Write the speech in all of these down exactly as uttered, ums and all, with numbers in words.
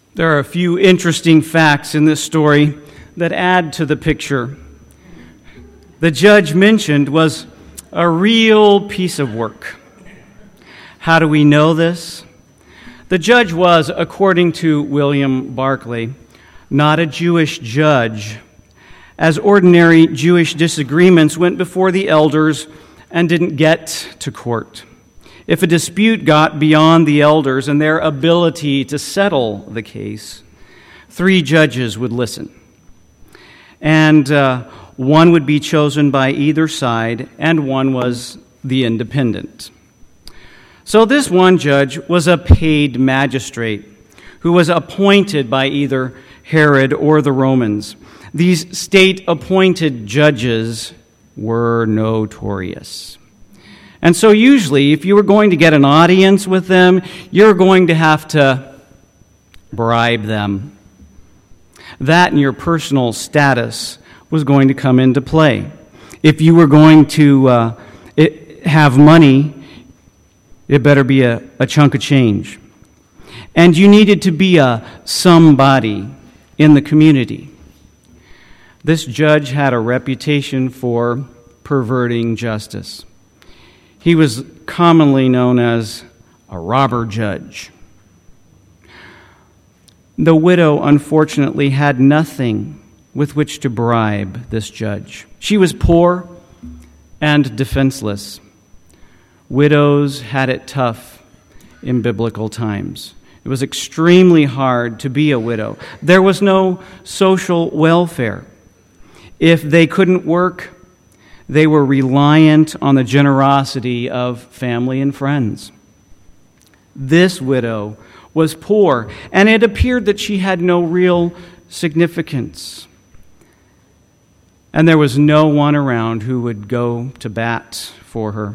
There are a few interesting facts in this story that add to the picture. The judge mentioned was a real piece of work. How do we know this? The judge was, according to William Barclay, not a Jewish judge, as ordinary Jewish disagreements went before the elders and didn't get to court. If a dispute got beyond the elders and their ability to settle the case, three judges would listen. And uh, one would be chosen by either side, and one was the independent. So this one judge was a paid magistrate who was appointed by either Herod or the Romans. These state-appointed judges were notorious. And so usually, if you were going to get an audience with them, you're going to have to bribe them. That and your personal status was going to come into play. If you were going to uh, it, have money, it better be a, a chunk of change. And you needed to be a somebody in the community. This judge had a reputation for perverting justice. He was commonly known as a robber judge. The widow, unfortunately, had nothing with which to bribe this judge. She was poor and defenseless. Widows had it tough in biblical times. It was extremely hard to be a widow. There was no social welfare. If they couldn't work, they were reliant on the generosity of family and friends. This widow was poor, and it appeared that she had no real significance. And there was no one around who would go to bat for her.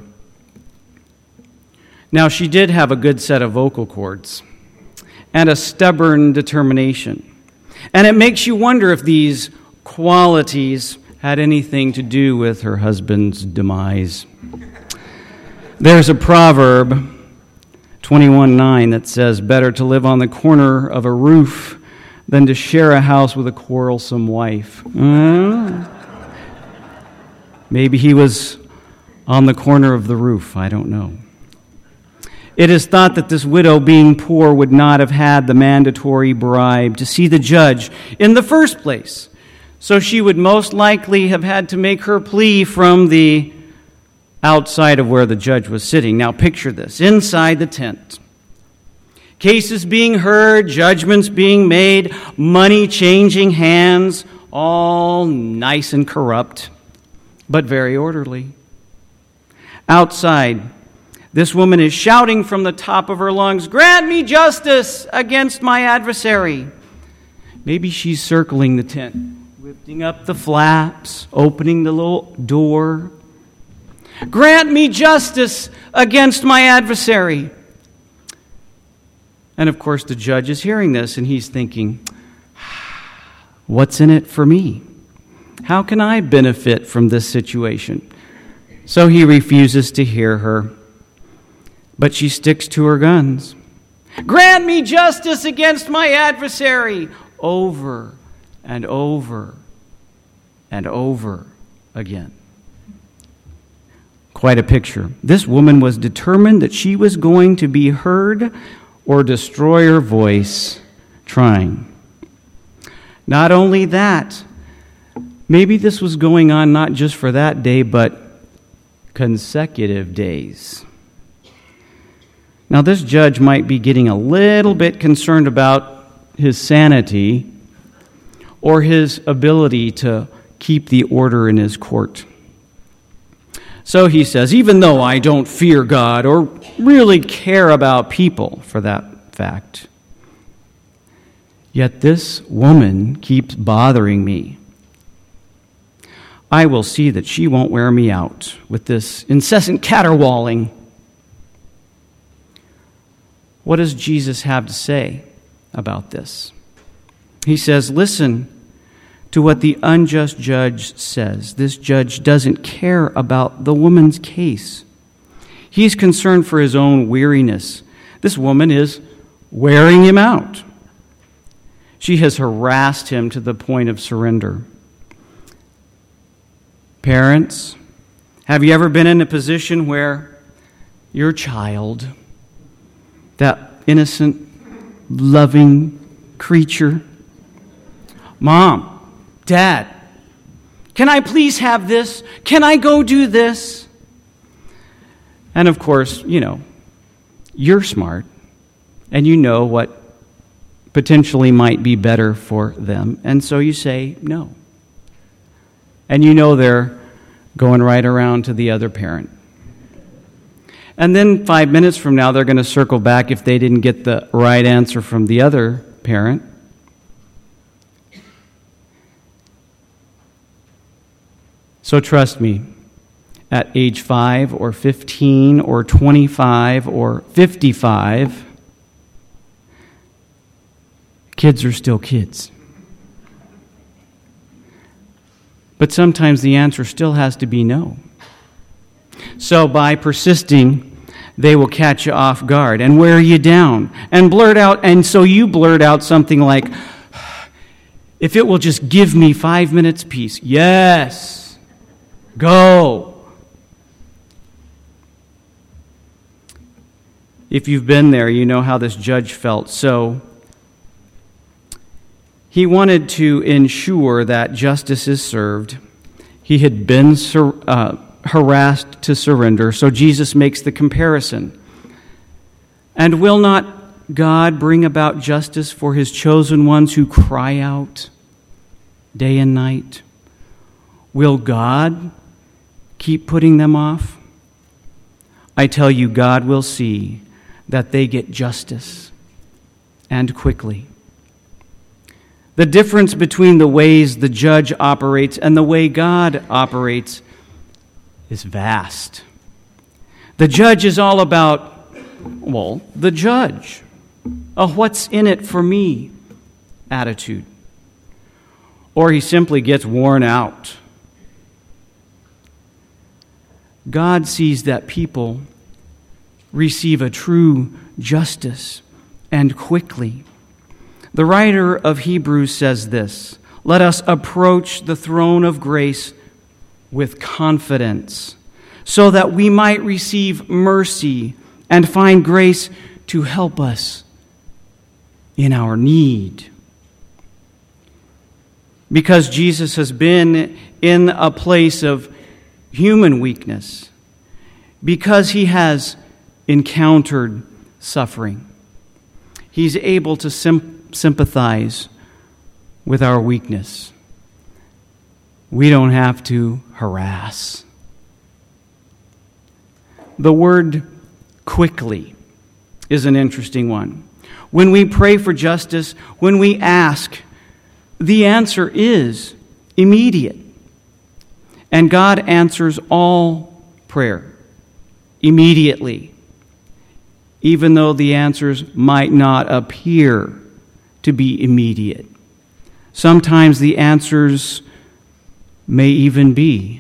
Now, she did have a good set of vocal cords and a stubborn determination. And it makes you wonder if these qualities had anything to do with her husband's demise. There's a proverb, twenty-one nine, that says, "Better to live on the corner of a roof than to share a house with a quarrelsome wife." Uh, maybe he was on the corner of the roof, I don't know. It is thought that this widow, being poor, would not have had the mandatory bribe to see the judge in the first place. So she would most likely have had to make her plea from the outside of where the judge was sitting. Now picture this, inside the tent. Cases being heard, judgments being made, money changing hands, all nice and corrupt, but very orderly. Outside, this woman is shouting from the top of her lungs, "Grant me justice against my adversary." Maybe she's circling the tent, lifting up the flaps, opening the little door. "Grant me justice against my adversary." And of course, the judge is hearing this, and he's thinking, what's in it for me? How can I benefit from this situation? So he refuses to hear her. But she sticks to her guns. "Grant me justice against my adversary," over and over and over again. Quite a picture. This woman was determined that she was going to be heard or destroy her voice trying. Not only that, maybe this was going on not just for that day, but consecutive days. Now, this judge might be getting a little bit concerned about his sanity or his ability to keep the order in his court. So he says, "Even though I don't fear God or really care about people, for that fact, yet this woman keeps bothering me. I will see that she won't wear me out with this incessant caterwauling." What does Jesus have to say about this? He says, listen to what the unjust judge says. This judge doesn't care about the woman's case. He's concerned for his own weariness. This woman is wearing him out. She has harassed him to the point of surrender. Parents, have you ever been in a position where your child, that innocent, loving creature, Mom, Dad, can I please have this? Can I go do this? And of course, you know, you're smart and you know what potentially might be better for them. And so you say no. And you know they're going right around to the other parent. And then five minutes from now, they're going to circle back if they didn't get the right answer from the other parent. So trust me, at age five or fifteen or twenty-five or fifty-five, kids are still kids. But sometimes the answer still has to be no. So by persisting, they will catch you off guard and wear you down and blurt out, and so you blurt out something like, if it will just give me five minutes peace. Yes, go. If you've been there, you know how this judge felt. So he wanted to ensure that justice is served. He had been sur- uh, harassed to surrender, so Jesus makes the comparison. And will not God bring about justice for his chosen ones who cry out day and night? Will God keep putting them off? I tell you, God will see that they get justice, and quickly. The difference between the ways the judge operates and the way God operates is vast. The judge is all about, well, the judge, a what's in it for me attitude. Or he simply gets worn out. God sees that people receive a true justice, and quickly. The writer of Hebrews says this, let us approach the throne of grace with confidence, so that we might receive mercy and find grace to help us in our need. Because Jesus has been in a place of human weakness, because he has encountered suffering, he's able to sim- sympathize with our weakness. We don't have to harass. The word quickly is an interesting one. When we pray for justice, when we ask, the answer is immediate. And God answers all prayer immediately, even though the answers might not appear to be immediate. Sometimes the answers may even be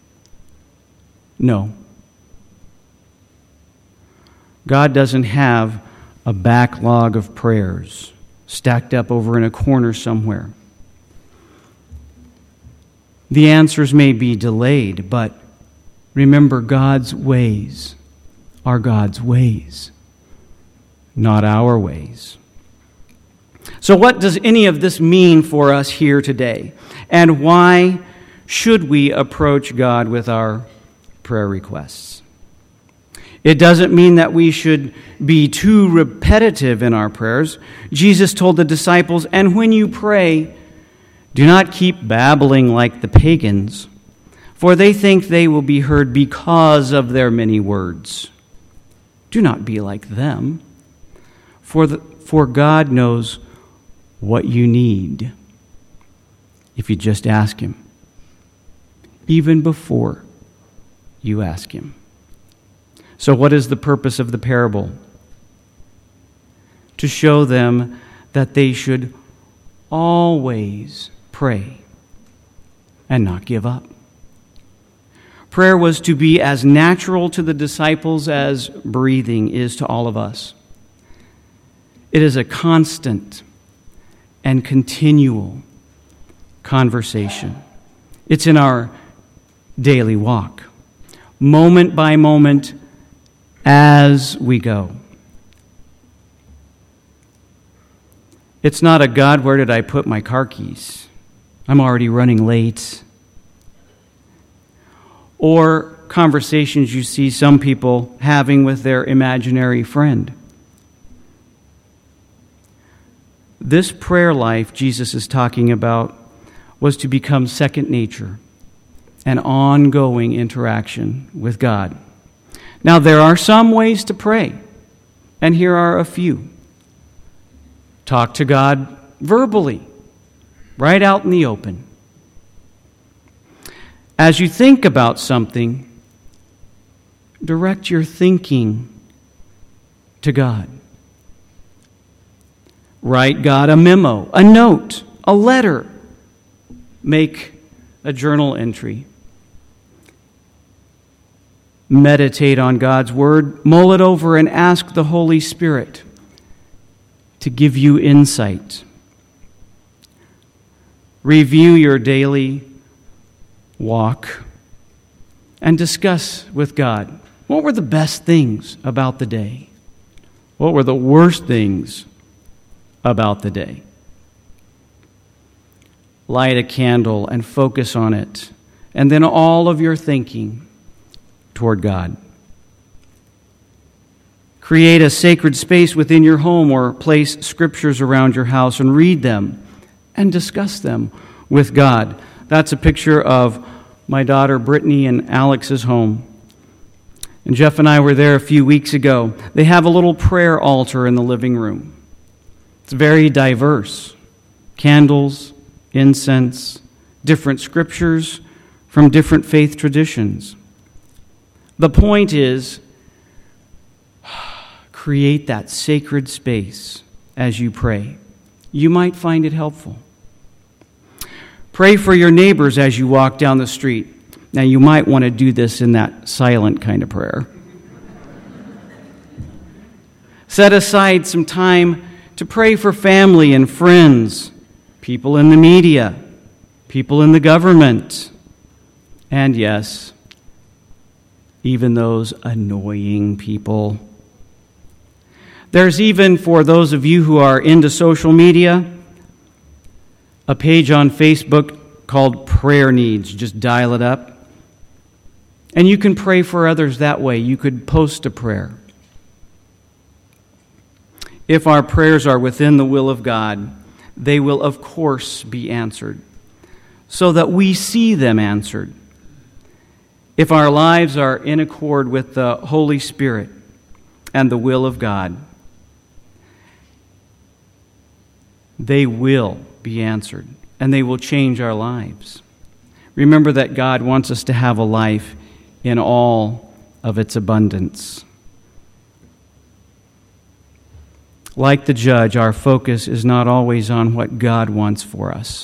no. God doesn't have a backlog of prayers stacked up over in a corner somewhere. The answers may be delayed, but remember, God's ways are God's ways, not our ways. So what does any of this mean for us here today? And why should we approach God with our prayer requests? It doesn't mean that we should be too repetitive in our prayers. Jesus told the disciples, and when you pray, do not keep babbling like the pagans, for they think they will be heard because of their many words. Do not be like them, for the, for God knows what you need if you just ask him, even before you ask him. So what is the purpose of the parable? To show them that they should always pray and not give up. Prayer was to be as natural to the disciples as breathing is to all of us. It is a constant and continual conversation. It's in our daily walk, moment by moment as we go. It's not a God, where did I put my car keys? I'm already running late. Or conversations you see some people having with their imaginary friend. This prayer life Jesus is talking about was to become second nature, an ongoing interaction with God. Now, there are some ways to pray, and here are a few. Talk to God verbally, right out in the open. As you think about something, direct your thinking to God. Write God a memo, a note, a letter. Make a journal entry. Meditate on God's Word, mull it over, and ask the Holy Spirit to give you insight. Review your daily walk and discuss with God, what were the best things about the day? What were the worst things about the day? Light a candle and focus on it, and then all of your thinking toward God. Create a sacred space within your home or place scriptures around your house and read them and discuss them with God. That's a picture of my daughter Brittany and Alex's home. And Jeff and I were there a few weeks ago. They have a little prayer altar in the living room. It's very diverse. Candles, incense, different scriptures from different faith traditions. The point is, create that sacred space as you pray. You might find it helpful. Pray for your neighbors as you walk down the street. Now, you might want to do this in that silent kind of prayer. Set aside some time to pray for family and friends, people in the media, people in the government, and yes, even those annoying people. There's even, for those of you who are into social media, a page on Facebook called Prayer Needs. Just dial it up. And you can pray for others that way. You could post a prayer. If our prayers are within the will of God, they will, of course, be answered, so that we see them answered. If our lives are in accord with the Holy Spirit and the will of God, they will be answered, and they will change our lives. Remember that God wants us to have a life in all of its abundance. Like the judge, our focus is not always on what God wants for us.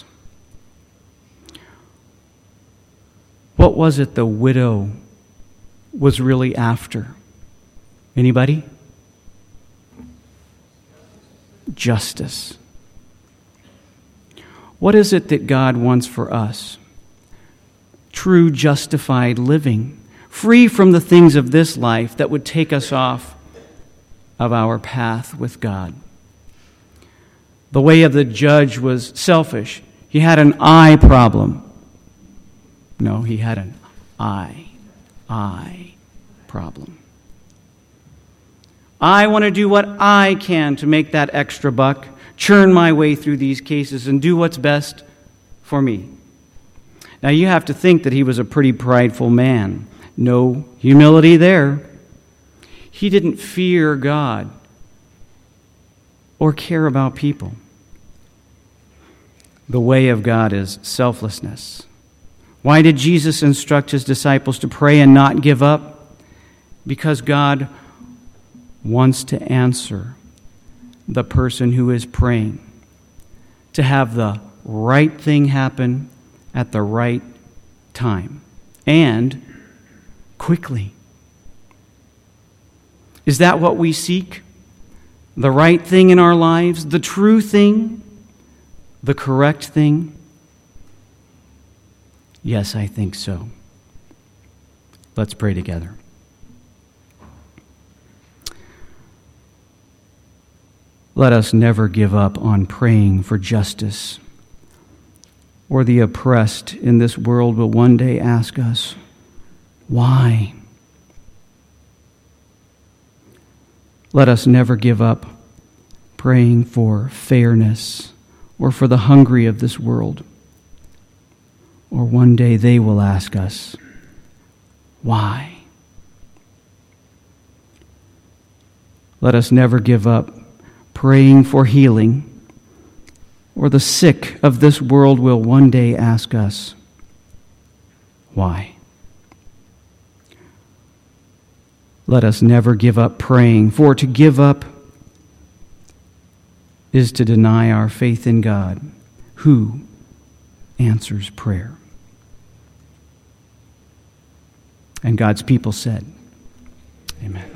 What was it the widow was really after? Anybody? Justice. What is it that God wants for us? True justified living, free from the things of this life that would take us off of our path with God. The way of the judge was selfish. He had an I problem. No, he had an I, I problem. I want to do what I can to make that extra buck, churn my way through these cases, and do what's best for me. Now, you have to think that he was a pretty prideful man. No humility there. He didn't fear God or care about people. The way of God is selflessness. Why did Jesus instruct his disciples to pray and not give up? Because God wants to answer the person who is praying, to have the right thing happen at the right time and quickly. Is that what we seek? The right thing in our lives, the true thing, the correct thing? Yes, I think so. Let's pray together. Let us never give up on praying for justice, or the oppressed in this world will one day ask us, why? Let us never give up praying for fairness or for the hungry of this world, or one day they will ask us, why? Let us never give up praying for healing, or the sick of this world will one day ask us, why? Let us never give up praying, for to give up is to deny our faith in God, who answers prayer. And God's people said, amen.